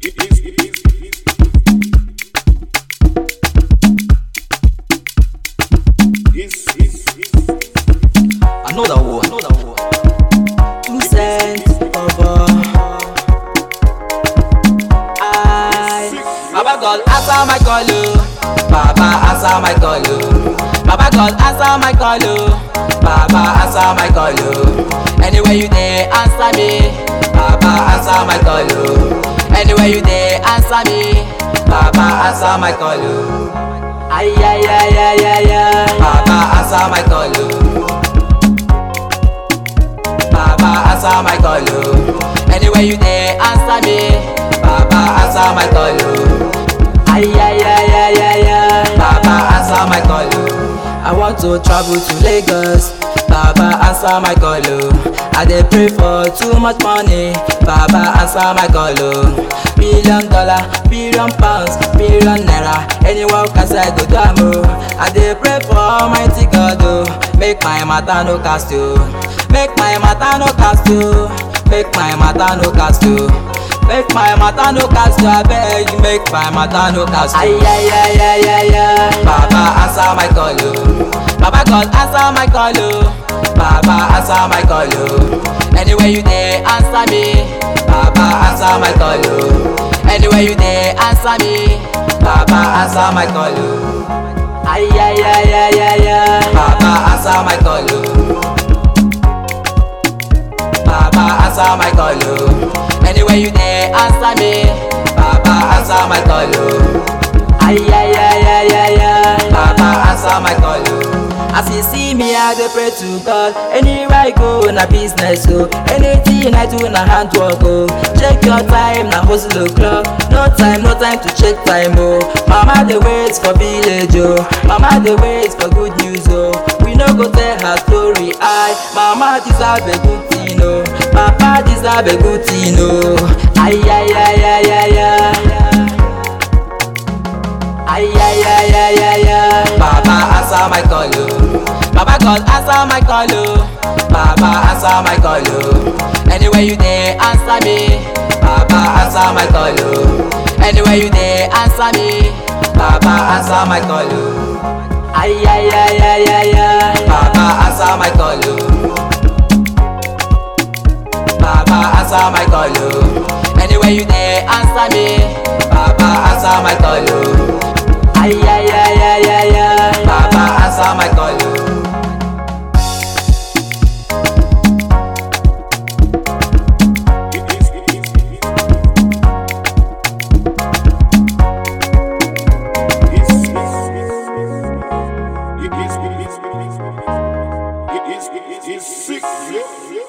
Another one. 2 cents over. Baba God answer my call, oh. Baba answer my call, oh. Baba God answer my call, oh. Baba answer my call, oh. Anywhere you there, answer me. Baba answer my call, oh. Anywhere you there, answer me. Baba answer my call, oh. Ay ay ay ay ay ay. Baba answer my call, oh. Baba answer my call, oh. Anywhere you there, answer me. Baba answer my call, oh. Ay ay ay ay ay ay. Baba answer my call, oh. I want to travel to Lagos. Baba answer my call, oh. I dey pray for too much money. Baba answer my call, oh. $1 billion, billion pounds, billion naira. Anyone can say go do am, oh. I dey pray for Almighty God, oh. Make my matter no cast, oh. Make my matter no cast, oh. Make my matter no cast, oh. Make my matter no cast, oh. I beg you, make my matter no cast, oh. Ay ay ay ay ay ay. Baba answer my call, oh. Baba God answer my call, oh. Baba answer my call, oh. Anywhere you there, answer me. Baba answer my call, oh. Anywhere you there, answer me. Baba answer my call, oh. Ay ay ay ay ay ay. Baba answer my call, oh. Baba answer my call, oh. Anywhere you there, answer me. Baba answer my call, oh. Ay ay ay ay ay ay. Baba answer my call, oh. As you see me, I dey pray to God. Anywhere I go, na business, oh. Anything I do, na handwork, oh. Check your time, na hustle o'clock. No time to check time, oh. Mama dey wait for village, oh. Mama dey wait for good news, oh. We no go tell her story, Mama deserve a good thing, oh. Papa deserve a good thing, oh. Ay ay ay ay ay ay. Ay ay ay ay ay ay. Baba answer my call, oh. Baba God answer my call, oh. Baba answer my call, oh. Anywhere you there, answer me. Baba answer my call, oh. Anywhere you there, answer me. Baba answer my call, oh. Ay ay ay ay ay ay. Baba answer my call, oh. Baba answer my call, oh. Anywhere you there, answer me. Baba answer my call, oh. Ay ay ay ay ay ay. Baba answer my call, oh. It's sick, yeah.